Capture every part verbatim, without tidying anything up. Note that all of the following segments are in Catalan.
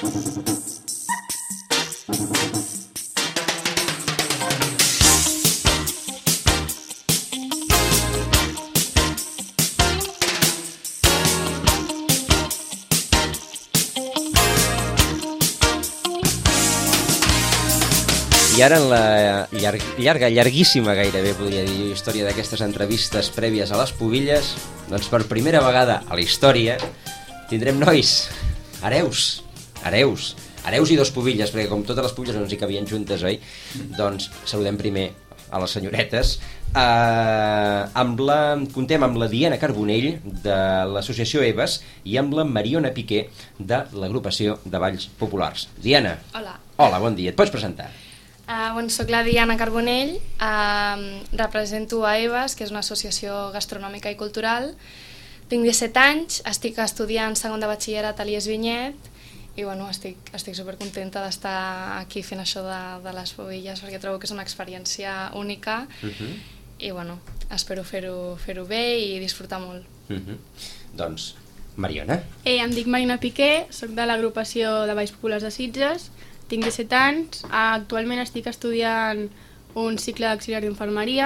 I ara en la llarg, llarga, llarguíssima gairebé, podria dir, història d'aquestes entrevistes prèvies a les Pubilles, doncs per primera vegada a la història tindrem nois, hereus, hereus, hereus i dos Pubilles, perquè com totes les Pubilles no ens hi cabien juntes, oi? Doncs saludem primer a les senyoretes. Uh, amb la, contem amb la Diana Carbonell de l'associació Eves i amb la Mariona Piqué de l'agrupació de Balls Populars. Diana. Hola. Hola, bon dia. Et pots presentar? Uh, bueno, soc la Diana Carbonell, uh, represento a Eves, que és una associació gastronòmica i cultural. Tinc disset anys, estic estudiant segon de batxillerat a l'I E S Vinyet i bueno, estic, estic supercontenta d'estar aquí fent això de, de les Pubilles perquè trobo que és una experiència única uh-huh. i bueno, espero fer-ho fer-ho bé i disfrutar molt. Uh-huh. Doncs, Mariona. Eh, em dic Mariona Piqué, soc de l'agrupació de Balls Populars de Sitges. Tinc disset anys, actualment estic estudiant un cicle d'auxiliar d'infermeria.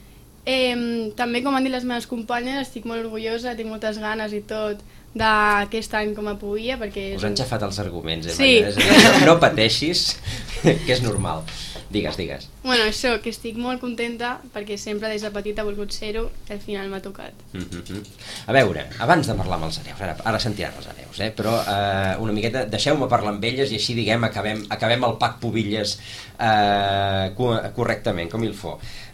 Eh, també, com han dit les meves companyes, estic molt orgullosa, tinc moltes ganes i tot d'aquest any com a Pubilla, perquè... Us han xafat els arguments, eh? Sí. No, no pateixis, que és normal. Digues, digues. Bueno, això, que estic molt contenta, perquè sempre des de petita he volgut ser-ho i al final m'ha tocat. Mm-hmm. A veure, abans de parlar amb els hereus, ara, ara sentiran els hereus, eh? Però eh, una miqueta, deixeu-me parlar amb elles i així, diguem, acabem, acabem el pack Pubilles eh, correctament, com il faut.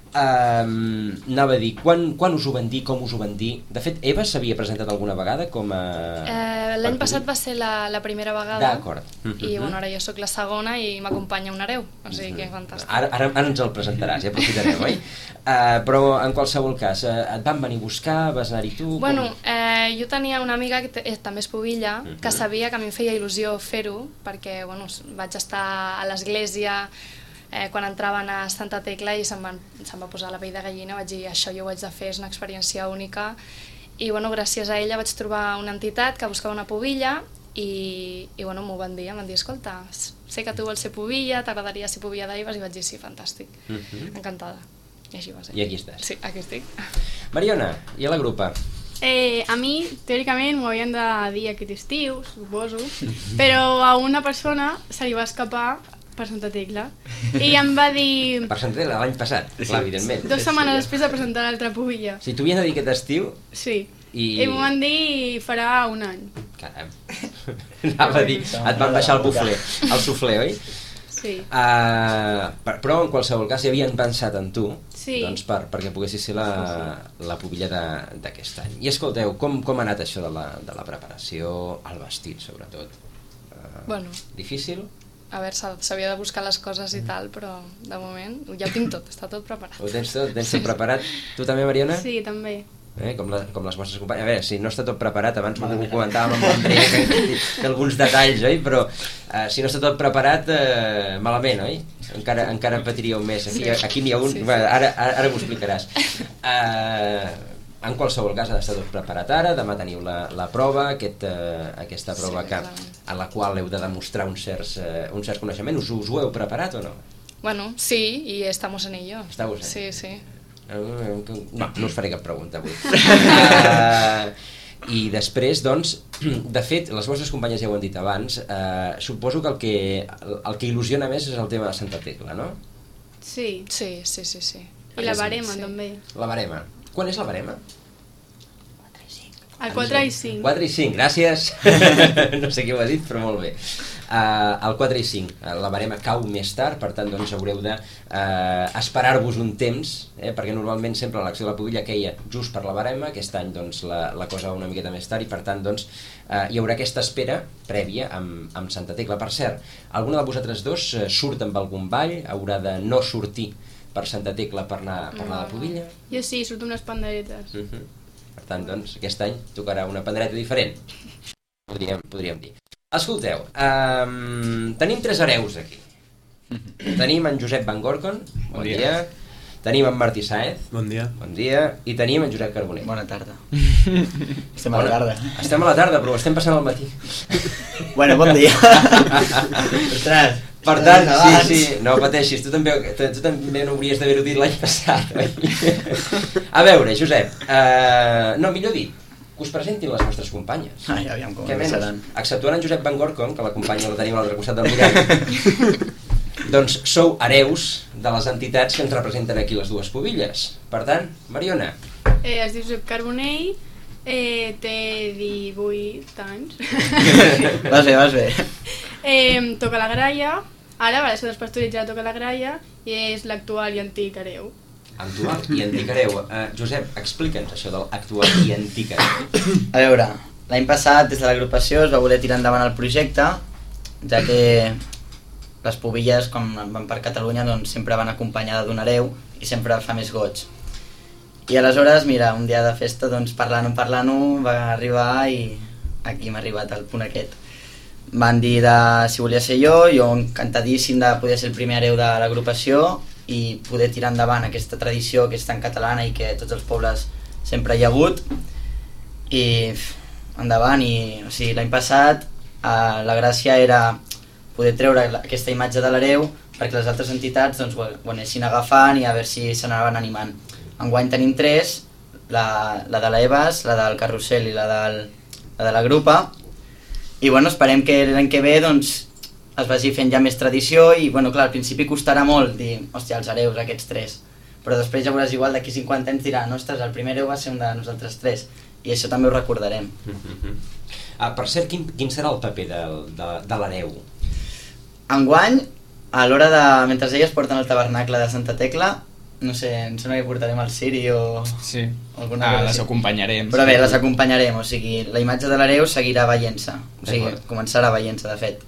Um, anava a dir, quan, quan us ho van dir, com us ho van dir? De fet, Eva s'havia presentat alguna vegada com a... Eh, L'any passat va ser la, la primera vegada. D'acord. I bueno, ara jo sóc la segona i m'acompanya un hereu, o sigui que fantàstic. Ara, ara, ara ens el presentaràs, ja aprofitarem, oi? Uh, però en qualsevol cas, uh, et van venir a buscar, vas anar-hi tu? Bueno, eh, jo tenia una amiga que eh, també és Pubilla, uh-huh. que sabia que a mi em feia il·lusió fer-ho, perquè bueno, vaig estar a l'església eh, quan entraven a Santa Tecla i se'm, van, se'm va posar la pell de gallina, vaig dir això jo ho haig de fer, és una experiència única i bueno, gràcies a ella vaig trobar una entitat que buscava una Pubilla i, i bueno, m'ho van dir, em van dir escolta, sé que tu vols ser Pubilla, t'agradaria ser Pubilla d'Eves i vaig dir sí, fantàstic, uh-huh. encantada i així va ser. I aquí estàs. Sí, aquí estic. Mariona, i a la grupa? Eh, a mi, teòricament, m'ho havien de dir aquest estiu, suposo, però a una persona se li va escapar per Santa Tecla i em va dir... Per Santa Tecla, l'any passat, sí. Clar, evidentment. Dos setmanes després de presentar l'altra Pubilla. Si t'ho havien de dir aquest estiu... Sí, i, i m'ho van dir farà un any. Caram, anava a dir, et van baixar el bufler, el sufler, oi? Sí. Uh, però en qualsevol cas hi havien pensat en tu, sí. doncs per, perquè poguessis ser la, sí, sí. la Pubilla d'aquest any. I escolteu, com, com ha anat això de la, de la preparació, el vestit sobretot? Uh, bueno. Difícil? A veure, s'havia de buscar les coses i tal, però de moment ja ho tinc tot, està tot preparat. Ho tens tot? Tens tot preparat? Tu també, Mariona? Sí, també. Eh, com, la, com les vostres companyes. A veure, si no està tot preparat, abans ho comentàvem amb l'Andrea, que, que alguns detalls, oi? Però eh, si no està tot preparat, eh, malament, oi? Encara, encara patiríeu més. Aquí, sí. Aquí n'hi ha un... Sí, sí. Bueno, ara, ara, ara m'ho explicaràs. Eh, en qualsevol cas ha d'estar tot preparat ara, demà teniu la, la prova, aquest, eh, aquesta prova sí, que, en la qual heu de demostrar un certs, eh, un certs coneixement. Us, us ho heu preparat o no? Bueno, sí, i estamos en ello. Estamos en Sí, sí. No, no us faré cap pregunta avui. uh, I després, doncs, de fet, les vostres companyes ja ho han dit abans, uh, suposo que el, que el que il·lusiona més és el tema de Santa Tecla, no? Sí. Sí, sí, sí, sí. I la barema, sí. també. La barema. Quan és la barema? El quatre i cinc. quatre i cinc, gràcies. No sé qui ho ha dit, però molt bé. Uh, el quatre i cinc, la barema cau més tard, per tant doncs haureu de uh, esperar-vos un temps, eh, perquè normalment sempre l'elecció de la Pubilla queia just per la barema, aquest any doncs la, la cosa va una miqueta més tard i per tant doncs uh, hi haurà aquesta espera prèvia amb, amb Santa Tecla. Per cert, alguna de vosaltres dos uh, surt amb algun ball, haurà de no sortir per Santa Tecla per anar, per anar a la Pubilla? Jo sí, surto unes panderetes. Uh-huh. Per tant, doncs, aquest any tocarà una pandereta diferent, podríem, podríem dir. Escolteu, um, tenim tres hereus aquí. Tenim en Josep Van Gorcon, bon, bon dia. dia. Tenim en Martí Sáez, bon dia. Bon dia. I tenim en Josep Carbonell. Bona tarda. Estem a la tarda. Estem a la tarda, però ho estem passant al matí. Bueno, bon dia. Ostres. Per tant, sí, sí, no pateixis, tu també, tu, tu també no hauries d'haver-ho dit l'any passat. A veure, Josep, uh, no, millor dit, que us presentin les vostres companyes. Ai, aviam com seran. Exceptuant en Josep Van Gorkom, que la companya la tenim a l'altre costat del mirall, doncs sou hereus de les entitats que ens representen aquí les dues pubilles. Per tant, Mariona. Eh, es diu Josep Carbonell, eh, té divuit anys. Vas bé, vas bé. Eh, toca la gralla, ara va ser despastoritzada, toca la gralla, i és l'actual i antic hereu. Actual i antic hereu. Uh, Josep, explica'ns això del actual i antic hereu. A veure, l'any passat des de l'agrupació es va voler tirar endavant el projecte, ja que les pubilles, quan van per Catalunya, doncs sempre van acompanyada d'un hereu i sempre fa més goig. I aleshores, mira, un dia de festa, doncs parlant-ho, parlant-ho, va arribar i aquí m'ha arribat al punt aquest. Van dir de si volia ser jo, jo encantadíssim de poder ser el primer hereu de l'agrupació i poder tirar endavant aquesta tradició que és tan catalana i que a tots els pobles sempre hi ha hagut. I endavant, i o sigui, l'any passat eh, la gràcia era poder treure aquesta imatge de l'hereu perquè les altres entitats doncs, ho, ho anessin agafant i a veure si se n'anaven animant. Enguany tenim tres, la, la de l'Eves, la del Carrusel i la, del, la de la Grupa. I bueno, esperem que l'any que ve doncs, es vagi fent ja més tradició i bueno, clar, al principi costarà molt dir, hòstia, els hereus, aquests tres. Però després ja veuràs igual d'aquí cinquanta anys diran, ostres, el primer hereu va ser un de nosaltres tres. I això també ho recordarem. Mm-hmm. Ah, per cert, quin, quin serà el paper de, de, de l'hereu? Enguany, a l'hora de... mentre elles porten el tabernacle de Santa Tecla, no sé, em sembla que portarem el ciri o... Sí, alguna ah, cosa les així. acompanyarem. Però bé, les acompanyarem, o sigui, la imatge de l'hereu seguirà veient-se, o sigui, començarà veient-se, de fet.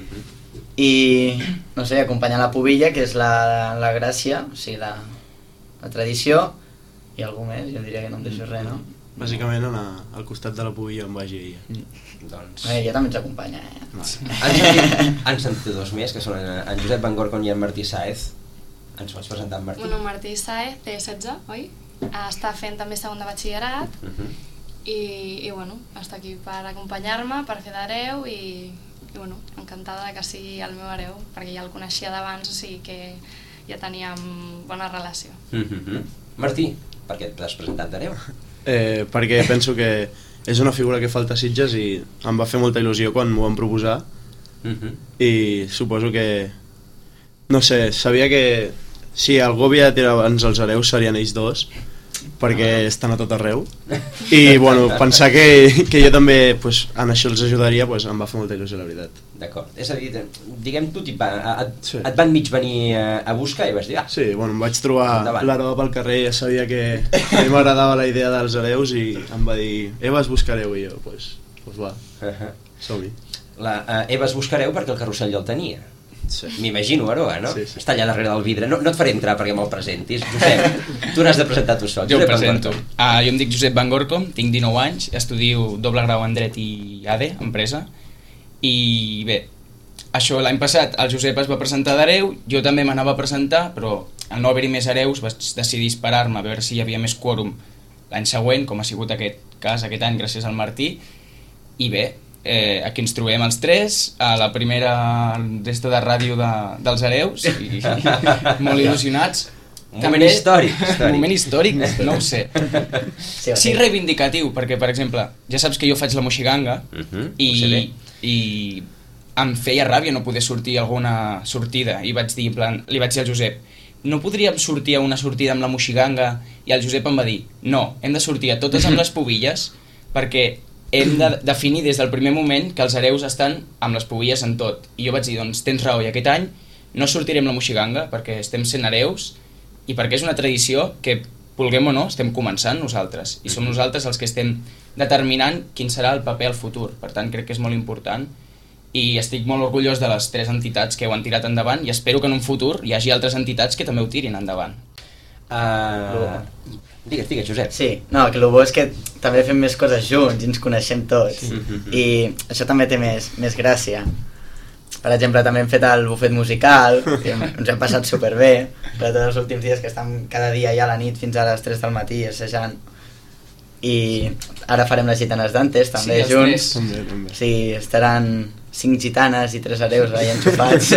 I, no sé, acompanyar la pubilla, que és la, la gràcia, o sigui, la, la tradició, i algú més, jo diria que no em deixo res, no? Bàsicament anar al costat de la pubilla on vagi ella. Mm. Doncs... Bé, ella també ens acompanya, eh? Han sentit, han sentit dos més, que són en Josep Van Gorkom i en Martí Sáez. Ens pots presentar en Martí? Bueno, Martí Sáez té setze, oi? Està fent també segon de batxillerat uh -huh. i, i bueno, està aquí per acompanyar-me, per fer d'hereu i, i bueno, encantada que sigui el meu hereu, perquè ja el coneixia d'abans, o sigui que ja teníem bona relació. Uh -huh. Martí, per què t'has presentat d'hereu? Eh, perquè penso que és una figura que falta a Sitges i em va fer molta il·lusió quan m'ho van proposar. Uh -huh. I suposo que, no sé, sabia que si algú havia de tirar abans els hereus serien ells dos, perquè estan a tot arreu. I bueno, pensar que, que jo també pues, en això els ajudaria, pues, em va fer molta il·lusió, la veritat. D'acord, és a dir, diguem tu, et, et, sí. et van mig venir a, a buscar i vas dir, ah, sí, bueno, em vaig trobar l'hereu pel carrer, ja sabia que a mi m'agradava la idea dels hereus i em va dir, Eves buscareu, i jo, doncs pues, pues va, uh -huh. som-hi. La uh, Eves buscareu perquè el Carrusel ja el tenia. Sí. M'imagino, Aroa, no? Sí, sí. Està allà darrere del vidre. No, no et faré entrar perquè me'l presentis. Josep, tu n'has de presentar tu sol. Jo ho presento. Ah, jo em dic Josep Van Gorkom, tinc dinou anys, estudio doble grau en Dret i A D, Empresa, i bé, això l'any passat el Josep es va presentar d'hereu, jo també m'anava a presentar, però al no haver-hi més hereus vaig decidir esperar-me a veure si hi havia més quòrum l'any següent, com ha sigut aquest cas, aquest any, gràcies al Martí, i bé, Eh, aquí ens trobem els tres a la primera d'esta de ràdio de, dels hereus i, i molt il·lusionats. Un moment també, històric, històric. Un moment històric, no ho sé. Sí, sí, reivindicatiu, perquè per exemple ja saps que jo faig la moixiganga uh -huh, i, i em feia ràbia no poder sortir a alguna sortida i vaig dir, en plan, li vaig dir al Josep, no podríem sortir a una sortida amb la moixiganga? I el Josep em va dir, no, hem de sortir a totes amb les pubilles perquè hem de definir des del primer moment que els hereus estan amb les pubilles en tot. I jo vaig dir, doncs tens raó, i aquest any no sortirem la moixiganga perquè estem sent hereus i perquè és una tradició que, vulguem o no, estem començant nosaltres. I som nosaltres els que estem determinant quin serà el paper al futur. Per tant, crec que és molt important i estic molt orgullós de les tres entitats que ho han tirat endavant i espero que en un futur hi hagi altres entitats que també ho tirin endavant. Uh... Digues, digues, Josep. Sí, no, que el bo és que també fem més coses junts i ens coneixem tots. Sí. I això també té més, més gràcia. Per exemple, també hem fet el bufet musical, que ens hem passat superbé, sobretot els últims dies que estem cada dia ja a la nit fins a les tres del matí assajant. i ara farem les gitanes d'antes també Sí, els junts. tres. També, també. Sí, estaran cinc gitanes i tres hereus allà enxufats.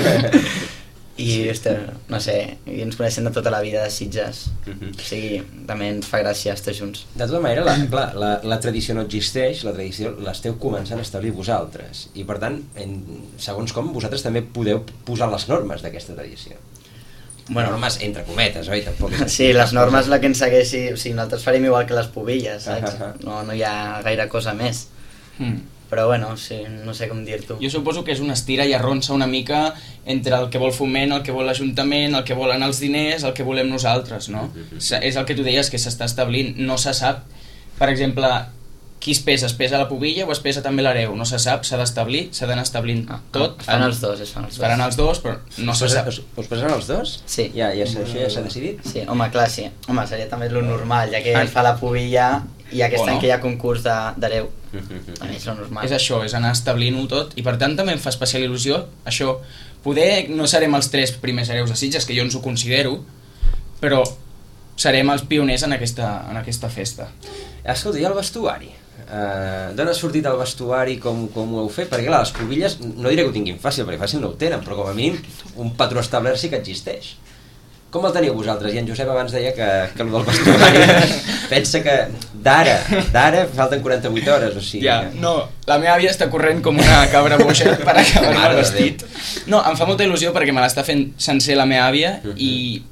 I, este, no sé, i ens coneixem de tota la vida de Sitges. Mhm. O sigui, també ens fa gràcia estar junts. De tota manera, la, clar, la, la tradició no existeix, la tradició l'esteu començant a establir vosaltres, i per tant, en, segons com, vosaltres també podeu posar les normes d'aquesta tradició. Bueno, normes entre cometes, oi? Tampoc és Sí, les normes la que ens segueixi, o sigui, nosaltres farem igual que les pubilles, saps? Ah, ah, ah. No, no hi ha gaire cosa més. Mm. Però bueno, sí, no sé com dir-t'ho. Jo suposo que és una estira i arronsa una mica entre el que vol Foment, el que vol l'Ajuntament, el que volen els diners, el que volem nosaltres, no? S- És el que tu deies, que s'està establint, no se sap, per exemple, qui es pesa, es pesa la pubilla o es pesa també l'hereu, no se sap, s'ha d'establir, s'ha d'anar establint Ah, tot. ah, fan els dos, es fan els dos. Faran els dos, però no se sap. Us, us posaran els dos? Sí. Ja, ja, s'ha- això ja s'ha decidit? Sí, home, clar, sí. Home, seria també lo normal, ja que Ah. fa la pubilla i aquest O no. any que hi ha concurs de- d'hereu. Mhm. També és lo normal. És això, és anar establint-ho tot, i per tant també em fa especial il·lusió això. Poder no serem els tres primers hereus de Sitges, que jo ens ho considero, però serem els pioners en aquesta, en aquesta festa. Escolta, i el vestuari? Uh, D'on ha sortit el vestuari, com, com ho heu fet? Perquè clar, les pubilles, no diré que ho tinguin fàcil, perquè fàcil no ho tenen, però com a mínim un patró establert sí que existeix. Com el teniu vosaltres? I en Josep abans deia que, que el del vestuari pensa que d'ara, d'ara falten quaranta-vuit hores, o sigui... Ja, no, la meva àvia està corrent com una cabra boixa per acabar Mare el de vestit. No, em fa molta il·lusió perquè me l'està fent sencer la meva àvia i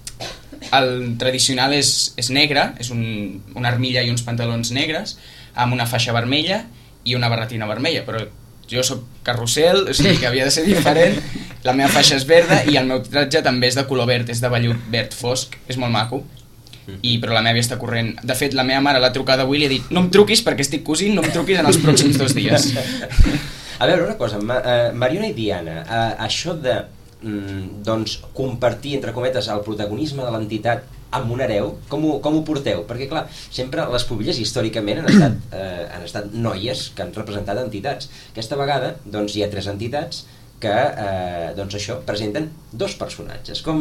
el tradicional és, és negre, és un, una armilla i uns pantalons negres amb una faixa vermella i una barretina vermella, però jo sóc carrusel, o sigui que havia de ser diferent. La meva faixa és verda i el meu tratge també és de color verd, és de vellut verd fosc, és molt maco. I, però la meva àvia està corrent. De fet, la meva mare l'ha trucat avui i li ha dit no em truquis perquè estic cosint, no em truquis en els pròxims dos dies. A veure, una cosa, Ma, uh, Mariona i Diana, uh, això de mm, doncs, compartir, entre cometes, el protagonisme de l'entitat amb un hereu, com ho, com ho porteu? Perquè, clar, sempre les pubilles històricament han estat, eh, han estat noies que han representat entitats. Aquesta vegada, doncs, hi ha tres entitats que, eh, doncs, això, presenten dos personatges. Com...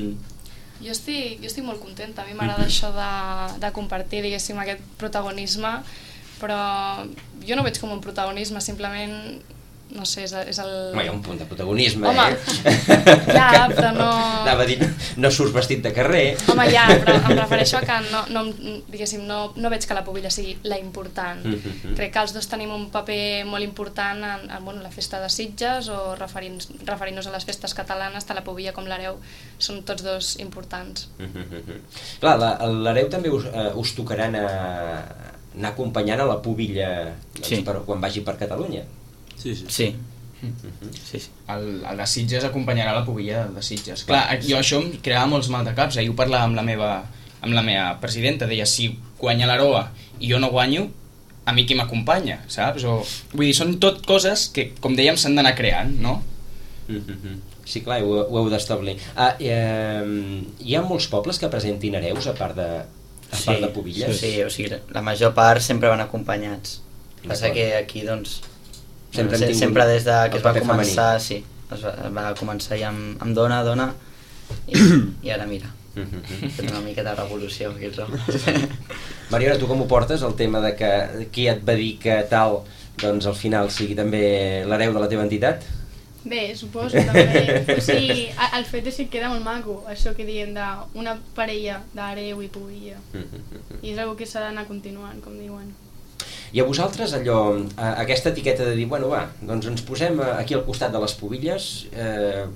Jo estic, jo estic molt contenta, a mi m'agrada això de, de compartir, diguéssim, aquest protagonisme, però jo no ho veig com un protagonisme, simplement, no sé, és, és el... Home, hi ha un punt de protagonisme, Home, eh? ja, però no... Anava a dir, no surts vestit de carrer. Home, ja, però em refereixo a que no, no, diguéssim, no, no veig que la pubilla sigui la important. Mhm. Crec que els dos tenim un paper molt important en, en bueno, la festa de Sitges o referint-nos referint a les festes catalanes, tant la pubilla com l'hereu són tots dos importants. Mhm. Clar, la- l'hereu també us, eh, us tocarà anar, anar acompanyant a la pubilla doncs, Sí. per, quan vagi per Catalunya. Sí, sí. Sí. Sí, sí. El, el de Sitges acompanyarà la pubilla de Sitges. Clar, jo això em creava molts maldecaps. Ahir ho parlava amb la meva, amb la meva presidenta. Deia, si guanya l'Aroa i jo no guanyo, a mi qui m'acompanya, saps? O, vull dir, són tot coses que, com dèiem, s'han d'anar creant, no? Mhm. Sí, clar, ho, ho heu d'establir. Ah, eh, hi ha molts pobles que presentin hereus a part de, a part de pubilles? Sí, o sigui, la major part sempre van acompanyats. Passa D'acord. que aquí, doncs, Sempre sempre, hem tingut sempre des de que el es va paper començar, sí, es va, es va començar ja amb, amb dona, dona, i, i ara mira, Mhm. fet una miqueta de revolució aquí al Mariona, tu com ho portes, el tema de que qui et va dir que tal, doncs al final sigui també l'hereu de la teva entitat? Bé, suposo, també. O sigui, a- el fet és que queda molt maco, això que diem d'una parella d'hereu i pubilla. I és una que s'ha d'anar continuant, com diuen. I a vosaltres allò, a- aquesta etiqueta de dir, bueno va, doncs ens posem eh, aquí al costat de les pubilles, eh,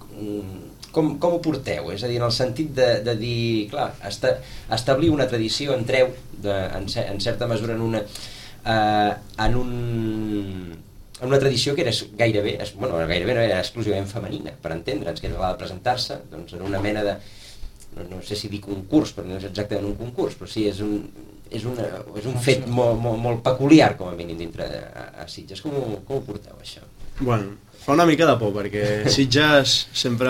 mm, com, com ho porteu? És a dir, en el sentit de, de dir, clar, esta, establir una tradició, entreu de, en, ce- en certa mesura en una, eh, en un... en una tradició que era gairebé, es- bueno, gairebé no era exclusivament femenina, per entendre'ns, que era la de presentar-se doncs, en una mena de, no, no sé si dir concurs, però no és exactament un concurs, però sí, és un, és una, és un fet molt, molt, molt peculiar, com a mínim, dintre de, a, a Sitges. Com ho, com ho porteu, això? Bueno, fa una mica de por, perquè Sitges sempre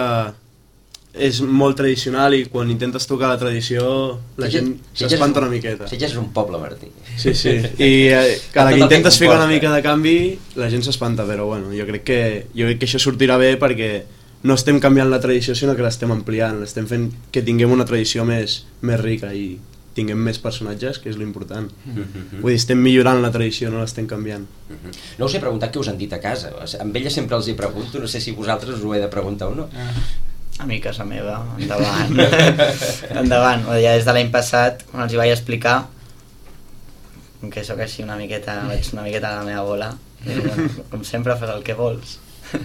és molt tradicional i quan intentes tocar la tradició la gent Sitges s'espanta és un- una miqueta. Sitges és un poble, Martí. Sí, sí, i eh, cada Tot que el que intentes ficar una comporta. mica de canvi la gent s'espanta, però bueno, jo crec que jo crec que això sortirà bé perquè no estem canviant la tradició sinó que l'estem ampliant, l'estem fent que tinguem una tradició més, més rica i tinguem més personatges, que és l'important. Mm-hmm. Vull dir, estem millorant la tradició, no l'estem canviant. Mm-hmm. No us he preguntat què us han dit a casa. Amb ella sempre els hi pregunto, no sé si vosaltres us ho he de preguntar o no. Ah. A mi, casa meva, endavant. Endavant. Ja des de l'any passat, quan els hi vaig explicar, com que sóc així una miqueta, veig una miqueta a la meva bola, i, bueno, com sempre fas el que vols.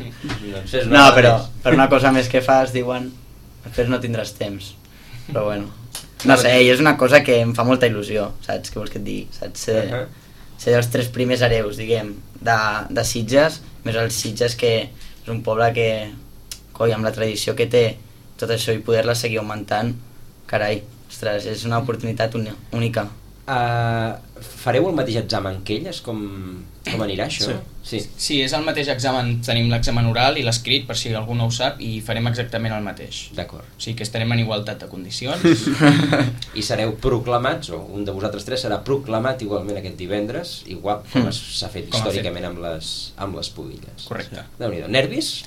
No, però per una cosa més que fas, diuen, després no tindràs temps. Però bueno, no sé, és una cosa que em fa molta il·lusió, saps? Què vols que et digui? Saps? Ser, uh -huh. ser els tres primers hereus, diguem, de, de Sitges, més els Sitges, que és un poble que, coi, amb la tradició que té, tot això, i poder-la seguir augmentant, carai, ostres, és una oportunitat única. Uh, fareu el mateix examen que elles? Com, com anirà això? Sí. Sí. Sí, és el mateix examen, tenim l'examen oral i l'escrit, per si algú no ho sap, i farem exactament el mateix. D'acord. O sigui que estarem en igualtat de condicions. I sereu proclamats, o un de vosaltres tres serà proclamat igualment aquest divendres, igual com s'ha fet Com històricament amb les, amb les pubilles. Correcte. Déu-n'hi-do. Nervis?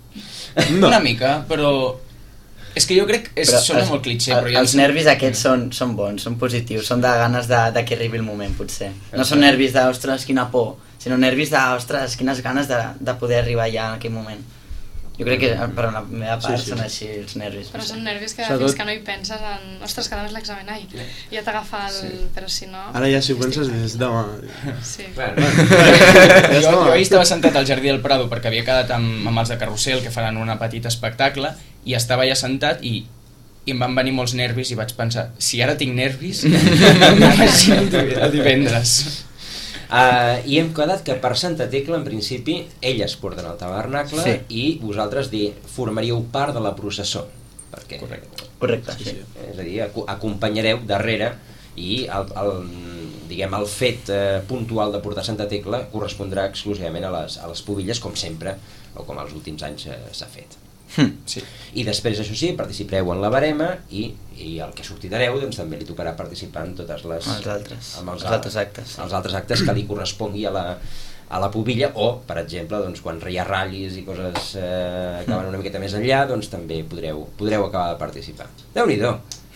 No. Una mica, però... És que jo crec que Però sona els, molt clitxer, el, però... Ja els nervis aquests són, són bons, són positius, són de ganes de, de que arribi el moment, potser. No són nervis de, ostres, quina por, sinó nervis de, ostres, quines ganes de, de poder arribar ja en aquell moment. Jo crec que per la meva part sí, sí. són així els nervis. Però són nervis que Sobretot... fins que no hi penses en... Ostres, cada mes l'examen, ai, ja t'agafa el... Sí. Però si no... Ara ja si ho penses és demà. Sí. Bueno, bueno. jo, jo ahir estava sentat al Jardí del Prado perquè havia quedat amb, amb els de Carrusel, que faran un petit espectacle, i estava allà sentat i i em van venir molts nervis i vaig pensar, si ara tinc nervis, m'imagino el divendres. Uh, I hem quedat que per Santa Tecla, en principi, elles porten el tabernacle sí. i vosaltres di, formaríeu part de la processó. Perquè, Correcte. Correcte, sí. sí. És a dir, acompanyareu darrere i el, el, diguem, el fet eh, puntual de portar Santa Tecla correspondrà exclusivament a les, a les pubilles, com sempre, o com els últims anys eh, s'ha fet. Hm. Sí. I després, això sí, participareu en la barema i, i el que sortit hereu doncs, també li tocarà participar en totes les... Els altres, amb els, els altres actes. Sí. Els altres actes que li correspongui a la, a la pubilla o, per exemple, doncs, quan hi ha ratllis i coses eh, que van una miqueta més enllà, doncs també podreu, podreu acabar de participar. Déu-n'hi-do!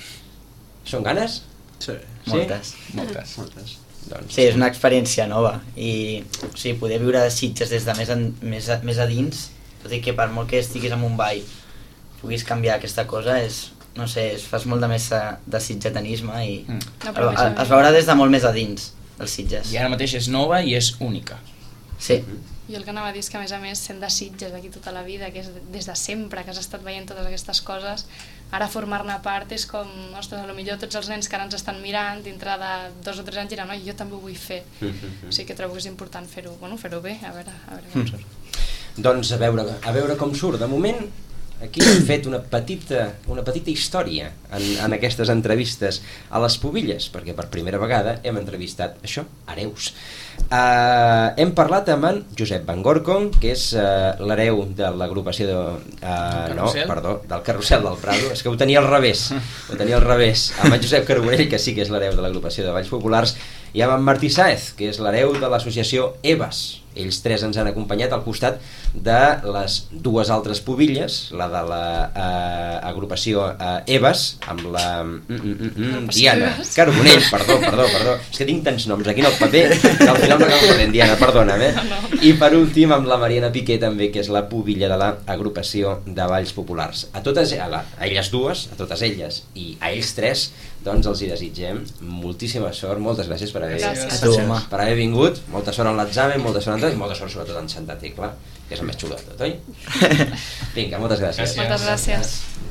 Són ganes? Sí. Sí? Moltes. Moltes. Moltes. Doncs, Sí, és una experiència nova i o sigui, poder viure Sitges des de més, en, més, a, més a dins, tot i que per molt que estiguis en un ball puguis canviar aquesta cosa, és, no sé, es fas molt de més de sitgetanisme i Mm. No, el, el, es veurà des de molt més a dins dels Sitges. I ara mateix és nova i és única. Sí. Jo el que anava a dir és que, a més a més, sent de Sitges d'aquí tota la vida, que és des de sempre que has estat veient totes aquestes coses, ara formar-ne part és com, ostres, potser tots els nens que ara ens estan mirant dintre de dos o tres anys diran, oi, jo també ho vull fer. O sigui que trobo que és important fer-ho, bueno, fer-ho bé, a veure, a veure com surt. doncs a veure, a veure com surt. De moment, aquí hem fet una petita, una petita història en, en aquestes entrevistes a les pubilles, perquè per primera vegada hem entrevistat, això, hereus. Uh, hem parlat amb en Josep Van Gorcon, que és uh, l'hereu de l'agrupació de, uh, no, perdó, del Carrusel del Prado. És que ho tenia al revés, ho tenia al revés. Amb en Josep Carbonell, que sí que és l'hereu de l'agrupació de Balls Populars, i amb en Martí Sáez, que és l'hereu de l'associació Eves. Ells tres ens han acompanyat al costat de les dues altres pubilles, la de la uh, agrupació uh, Eves, amb la mm, mm, mm, Diana Carbonell, perdó, perdó, perdó, és que tinc tants noms aquí en el paper que al final no acabo perdent, Diana, perdona'm, eh? No. I per últim amb la Mariana Piqué també, que és la pubilla de l'agrupació de Balls Populars. A totes, a, la, a elles dues, a totes elles i a ells tres, doncs els hi desitgem moltíssima sort, moltes gràcies per haver, Gràcies. A tu, home. per haver vingut, molta sort en l'examen, molta sort en tot i molta sort sobretot en Santa Tecla, que és el més xulo de tot, oi? Vinga, moltes gràcies. Gràcies. Moltes gràcies.